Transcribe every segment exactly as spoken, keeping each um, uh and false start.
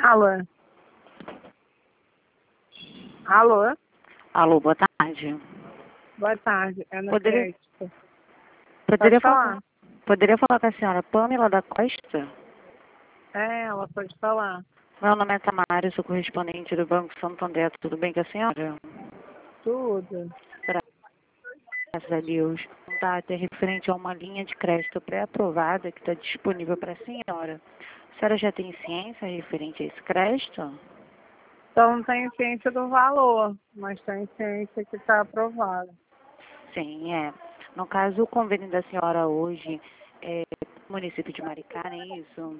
Alô? Alô? Alô, boa tarde. Boa tarde, é no Poderia, crédito. poderia, Pode falar, falar? poderia falar com a senhora Pamela da Costa? É, ela pode falar. Meu nome é Tamara, sou correspondente do Banco Santander. Tudo bem com a senhora? Tudo. Graças a Deus. Tá, é referente a uma linha de crédito pré-aprovada que está disponível para a senhora. A senhora já tem ciência referente a esse crédito? Então não tem ciência do valor, mas tem ciência que está aprovada. Sim, é. No caso, o convênio da senhora hoje é município de Maricá, não é isso?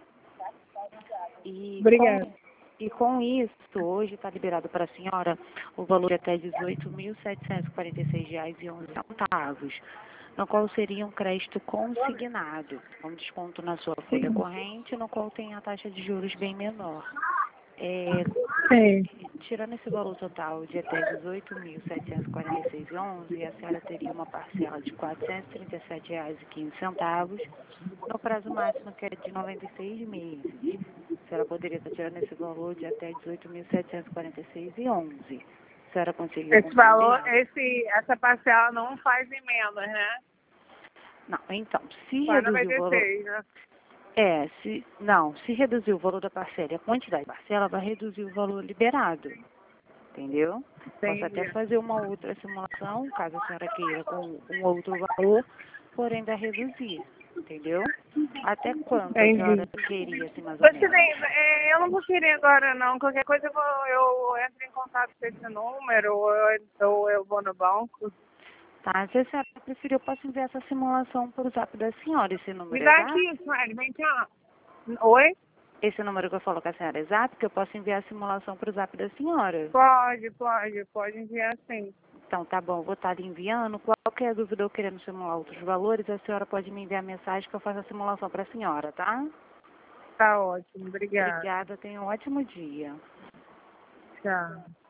E com, Obrigada. e com isso, hoje está liberado para a senhora o valor de até dezoito mil setecentos e quarenta e seis reais e onze centavos, no qual seria um crédito consignado, com desconto na sua folha Sim. corrente, no qual tem a taxa de juros bem menor. É, Sim. tirando esse valor total de até dezoito mil setecentos e quarenta e seis reais e onze centavos, a senhora teria uma parcela de quatrocentos e trinta e sete reais e quinze centavos, no prazo máximo que é de noventa e seis meses. A senhora poderia estar tirando esse valor de até dezoito mil setecentos e quarenta e seis reais e onze centavos. A senhora conseguiu Esse valor, compreender? esse, essa parcela não faz emendas, né? Não, então, se Só reduzir o valor... noventa e seis, né? É, se... Não, se reduzir o valor da parcela e a quantidade da parcela, vai reduzir o valor liberado. Entendeu? Posso até Entendi. fazer uma outra simulação, caso a senhora queira, com um outro valor, porém vai reduzir. Entendeu? Até quanto a senhora Entendi. queria, assim, mais ou Você menos? tem, é, eu não vou querer agora não. Qualquer coisa eu, vou, eu entro em contato com esse número ou eu, ou eu vou no banco. Tá, se a senhora preferir, eu posso enviar essa simulação por zap da senhora. Esse Me número é dá exato? aqui, Sueli, vem cá. Oi? Esse número que eu falo com a senhora é exato, que eu posso enviar a simulação por zap da senhora. Pode, pode, pode enviar sim. Então, tá bom, vou estar lhe enviando. Qualquer dúvida ou querendo simular outros valores, a senhora pode me enviar mensagem que eu faço a simulação para a senhora, tá? Tá ótimo, obrigada. Obrigada, tenha um ótimo dia. Tchau.